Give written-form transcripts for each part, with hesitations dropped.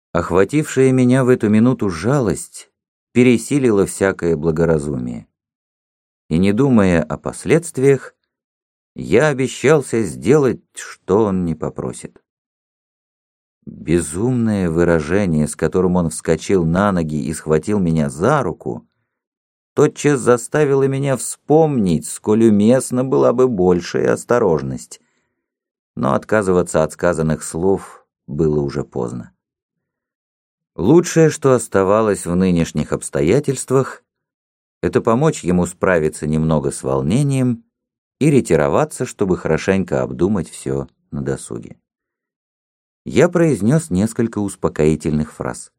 Охватившая меня в эту минуту жалость пересилила всякое благоразумие. И не думая о последствиях, я обещался сделать, что он не попросит. Безумное выражение, с которым он вскочил на ноги и схватил меня за руку, тотчас заставило меня вспомнить, сколь уместна была бы большая осторожность. Но отказываться от сказанных слов было уже поздно. Лучшее, что оставалось в нынешних обстоятельствах, это помочь ему справиться немного с волнением и ретироваться, чтобы хорошенько обдумать все на досуге. Я произнес несколько успокоительных фраз.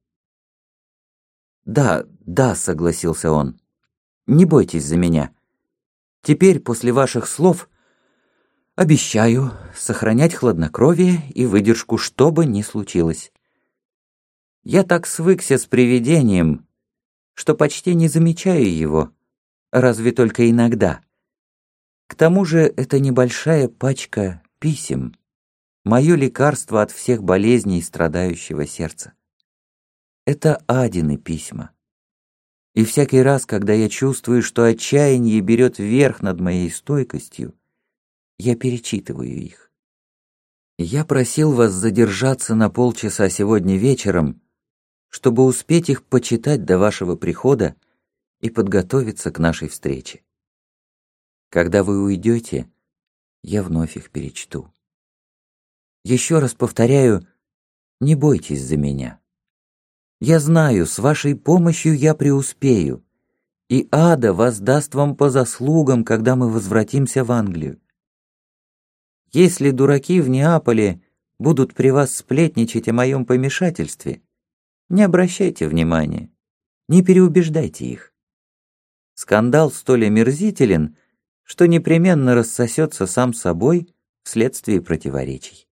«Да, да», — согласился он, — «не бойтесь за меня. Теперь, после ваших слов, обещаю сохранять хладнокровие и выдержку, что бы ни случилось. Я так свыкся с привидением, что почти не замечаю его, разве только иногда. К тому же это небольшая пачка писем, мое лекарство от всех болезней страдающего сердца. Это Адины письма. И всякий раз, когда я чувствую, что отчаяние берет верх над моей стойкостью, я перечитываю их. Я просил вас задержаться на полчаса сегодня вечером, чтобы успеть их почитать до вашего прихода и подготовиться к нашей встрече. Когда вы уйдете, я вновь их перечту. Еще раз повторяю, не бойтесь за меня. Я знаю, с вашей помощью я преуспею, и Ада воздаст вам по заслугам, когда мы возвратимся в Англию. Если дураки в Неаполе будут при вас сплетничать о моем помешательстве, не обращайте внимания, не переубеждайте их. Скандал столь омерзителен, что непременно рассосется сам собой вследствие противоречий.